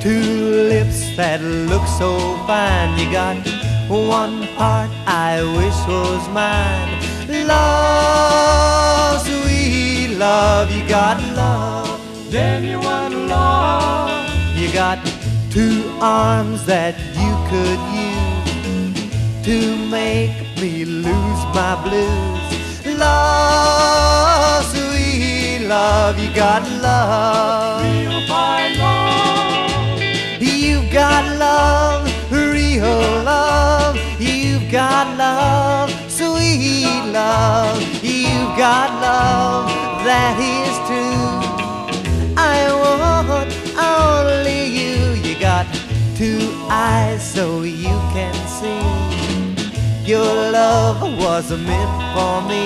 two lips that look so fine. You got one heart I wish was mine. Love, sweet love, you got love, genuine love. You got two arms that you could use to make me lose my blues. Love, sweet love, you got love, real fine love. You've got love, real love. You've got love, sweet love. You've got love that is true. I want only you. You got two eyes so you can see. Your love was meant for me.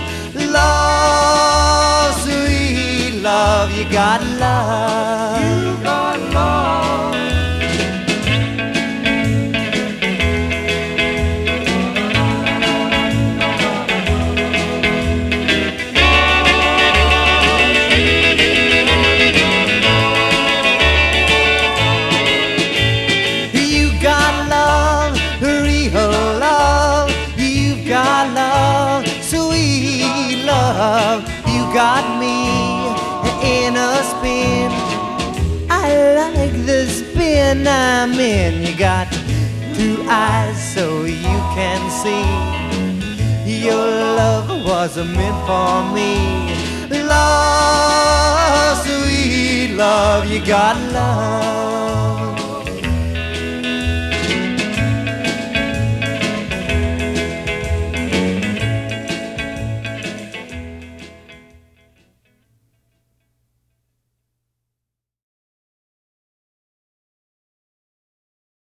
Love, sweet love, you got love. You got love. You got love, real love. You got love, sweet love. You got me in a spin. I like the spin I'm in. You got two eyes so you can see. Your love was meant for me. Love, sweet love, you got love.